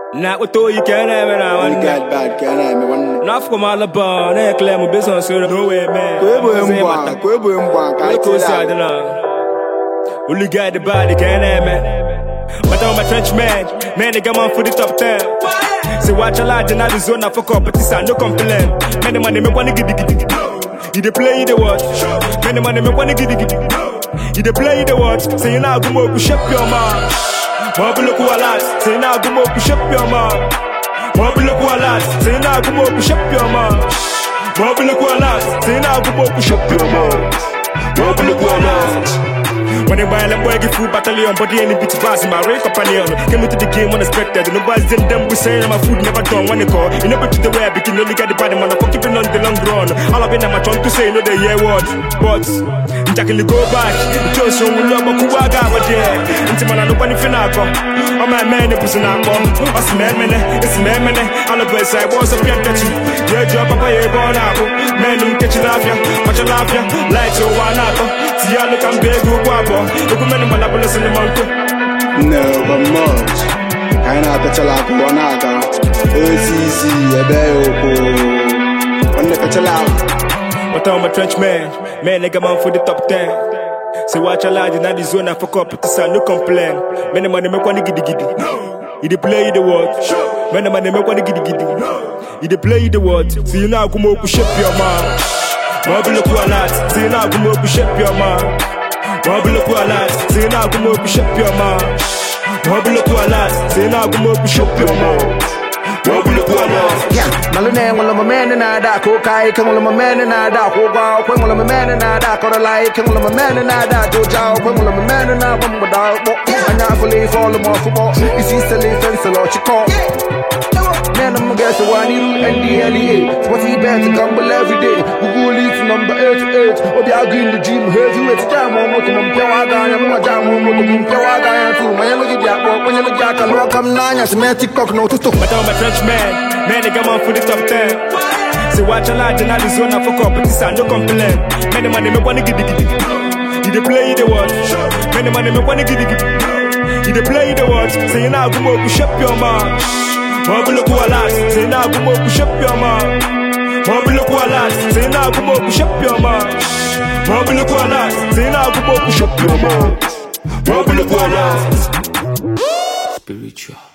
Not with all you can have it now. You got bad, can I? Me one. Not from all the bar, they claim a business, so no way, man. Kwebo mbwa, I go side now. Only got the body, can I, man? But I'm a trench man, they come on for the top 10. Say watch a lot in the zone, I fuck up, but this no complain. Many money me wanna get it. You dey play the watch. Many money me wanna get it. You dey play the watch. Say you now go more push up your man. Mobile look a lot. Say you now go more push up your man. Mobile look a lot. Say you now go more push up your man. Mobile look a lot. Say you now go more push up your man. Mobile look a lot. When they buy a boy give food battalion, but the any bitch pass in my race companion. Came into the game unexpected. Nobody's in them, we say my food never done when they call. You never to the way I begin, only get the body man, I'm keeping on the long run. All of it, I'm trying to say, no, they hear what. But, Jack in the go back, just show me love, but Kuwaga, but yeah. Into man, I don't want to finaco. All my men, it was an apple. Us men, it's men, all of us, I was a pian catch you. Your job, Papa, you're born apple. Men, you catch you laugh, watch you laugh, light your one apple. See, I look, I'm big, no, but much. I know that you like one aga. It's easy, a bell. On the catch out. But I'm a trench man, nigga man for the top 10. Say watch a lad in the zone, I fuck up, but no complain. Many money make one giddy giddy. You play the word. Many money make one giddy giddy. You play the word. See you now, come up, push up your man. Mobile look a lot. See you now, come up, push up your man. Mobile look a lot, say now go more push up your man. Mobile look a lot, say now go more push up your man. Mobile look a lot. Yeah, Malone, one of my men and I that cocaine, come on my man and I that Hoga, one of my men and I that got a light, come on my man and I that Jojo, one of my man and I one without walk. And I believe all the more football. You see, silly fence a lot, you call. Man, I'm gonna guess the one you and the LEA. What's he better to gamble every day? Google leads number 88. Or the agree in the gym, heavyweight jam on what I'm Pewaga, I'm not jam on what I'm Pewaga too. When you look at that, when you look at that, welcome 9 as a man TikTok no to stop. But I'm a French man, they come on for the top 10. Say watch a lot in the zone, I fuck up, but this no complain. Many money me wanna get it. You play the watch. Many money me wanna get it. You play the watch. Say you now go more push up your man. Mobile look a lot, say now go more push up your man. Mobile look a lot, say now go more push up your man. Mobile look a lot, say now go more push up your man. Mobile look a lot. Spiritual.